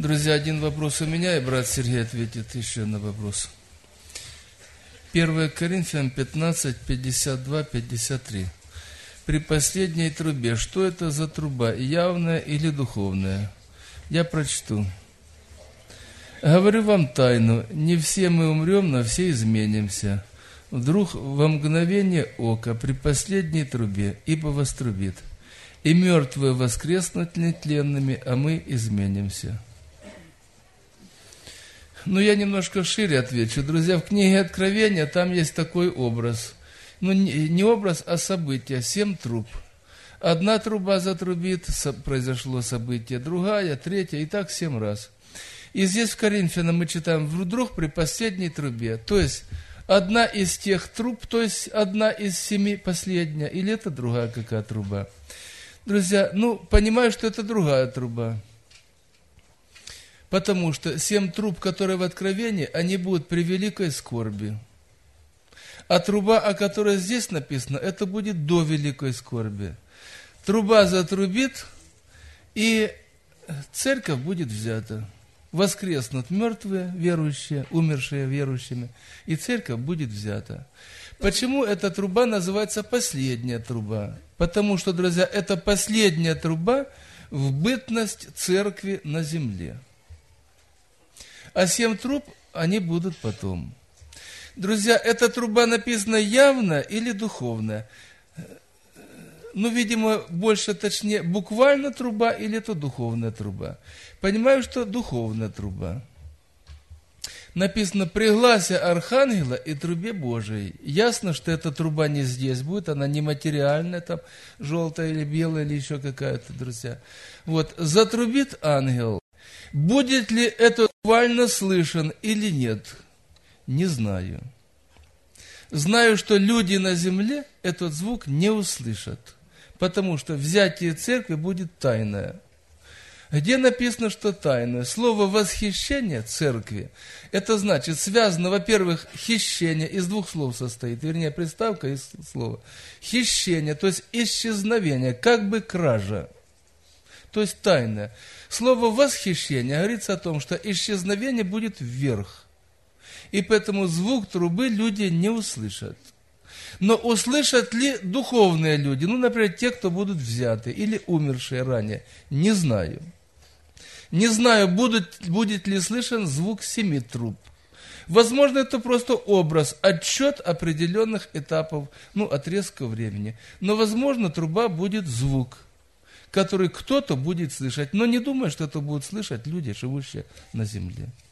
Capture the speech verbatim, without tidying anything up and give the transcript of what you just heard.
Друзья, один вопрос у меня, и брат Сергей ответит еще на вопрос. первое Коринфянам пятнадцать, пятьдесят два, пятьдесят три. При последней трубе, что это за труба, явная или духовная? Я прочту. Говорю вам тайну, не все мы умрем, но все изменимся. Вдруг во мгновение ока при последней трубе, ибо вострубит, и мертвые воскреснут нетленными, а мы изменимся. Ну, я немножко шире отвечу. Друзья, в книге Откровения там есть такой образ. Ну, не образ, а событие. Семь труб. Одна труба затрубит, произошло событие, другая, третья, и так семь раз. И здесь в Коринфянам мы читаем, вдруг при последней трубе. То есть, одна из тех труб, то есть, одна из семи последняя, или это другая какая труба? Друзья, ну, понимаю, что это другая труба. Потому что семь труб, которые в Откровении, они будут при великой скорби. А труба, о которой здесь написано, это будет до великой скорби. Труба затрубит, и церковь будет взята. Воскреснут мертвые верующие, умершие верующими, и церковь будет взята. Почему эта труба называется последняя труба? Потому что, друзья, это последняя труба в бытность церкви на земле. А семь труб, они будут потом. Друзья, эта труба написана явно или духовно? Ну, видимо, больше точнее, буквально труба или это духовная труба? Понимаю, что духовная труба. Написано, при гласе архангела и трубе Божией. Ясно, что эта труба не здесь будет, она не материальная, там, желтая или белая, или еще какая-то, друзья. Вот, затрубит ангел. Будет ли это буквально слышен или нет? Не знаю. Знаю, что люди на земле этот звук не услышат, потому что взятие церкви будет тайное. Где написано, что тайное? Слово «восхищение» церкви, это значит, связано, во-первых, хищение, из двух слов состоит, вернее, приставка из слова. Хищение, то есть исчезновение, как бы кража, то есть тайное. Слово «восхищение» говорится о том, что исчезновение будет вверх. И поэтому звук трубы люди не услышат. Но услышат ли духовные люди? Ну, например, те, кто будут взяты или умершие ранее. Не знаю. Не знаю, будут, будет ли слышен звук семи труб. Возможно, это просто образ, отчет определенных этапов, ну, отрезка времени. Но, возможно, труба будет звук, который кто-то будет слышать. Но не думаю, что это будут слышать люди, живущие на земле.